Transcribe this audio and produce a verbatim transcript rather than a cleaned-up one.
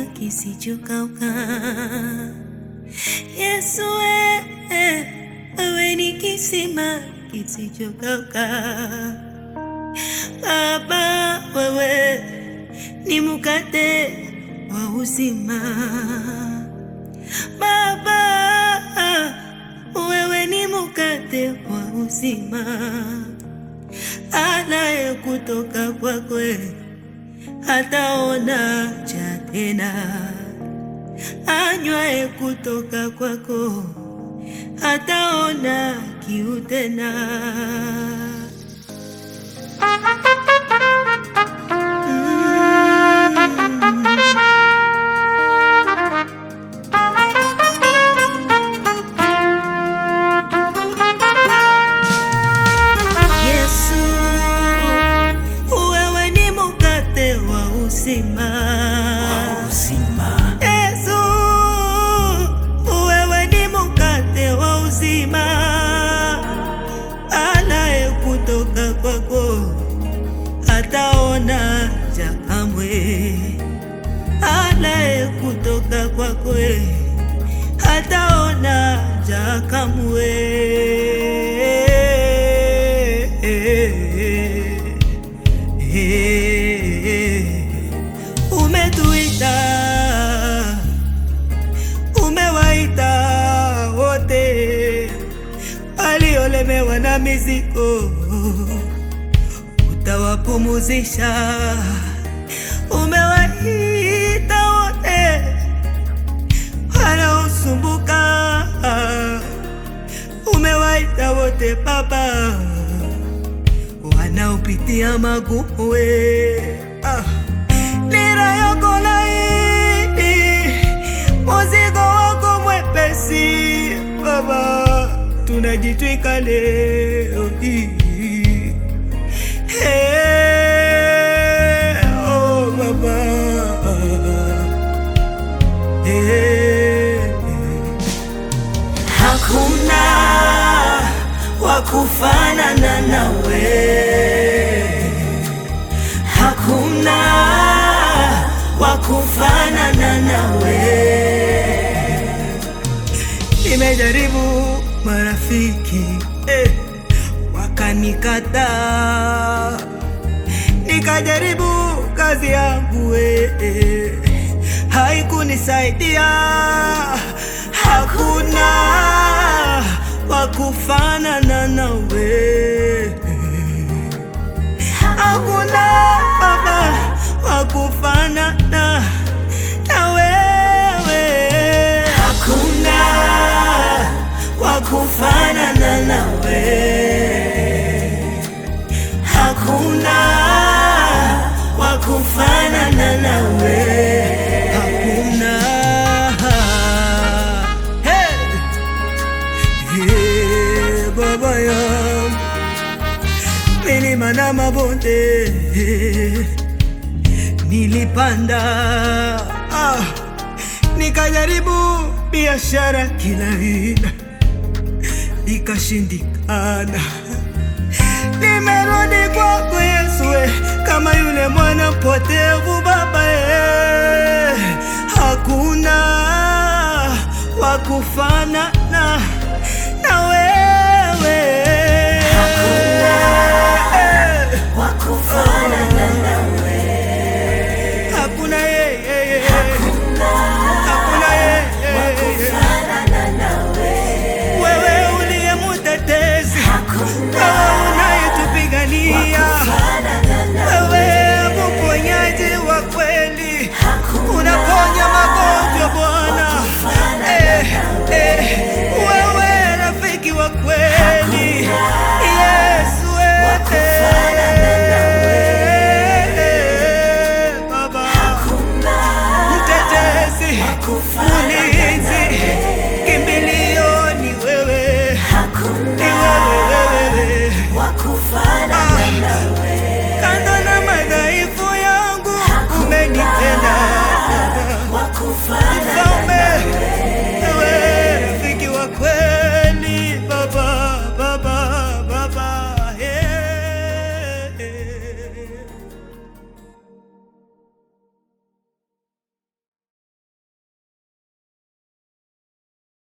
kisichokauka. Yesu wewe ni kisima kisichokauka. Baba wewe ni mkate wa uzima. Baba wewe ni mkate wa uzima. Anaye kutoka kwako hataona njaa tena. Anywaye kutoka kwako hataona kiu tena. Uzima, Yesu wewe ni mkate wa uzima. Anaye kutoka kwako hataona njaa kamwe. Anaye kutoka kwako hataona njaa kamwe. Umetuita, umewaita wote waliolemewa na mizigo, utawapumuzisha. Umewaita wote wanaosumbuka, umewaita wote Baba wanaopitia magumu. Ah. Nira yako laini, mzigo wako mwepesi Baba, tunajitwika leo hii. Hey, oh Baba, hey. Hakuna wakufanana nawe, hakuna wakufanana nawe. Nimejaribu marafiki eh, wakanikataa. Nikajaribu kazi yangu eh, haikunisaidia. Hakuna wakufanana nawe, hakuna Baba wakufanana na wewe. Hakuna wakufanana nawe, hakuna wakufanana nawe, hakuna. Hey, hey Baba yangu, milima na mabonde nilipanda, ah, nikajaribu biashara kila aina, ikashindikana. Nimerudi kwako Yesu kama yule mwana mpotevu Baba eh. Hakuna wakufanana na wewe, hakuna wakufanana na wewe. Hakuna yeye, hakuna, hakuna yeye wakufanana nawe. Wewe uliye mtetezi, wewe unayetupigania, wewe mponyaji wa kweli, unaponya magonjwa Bwana. Eh, eh, wewe rafiki wa kweli Yesu ulinzi, kimbilio ni wewe, ni wewe wakufanana nawe. Kando na madhaifu yangu umenitenda wakufanana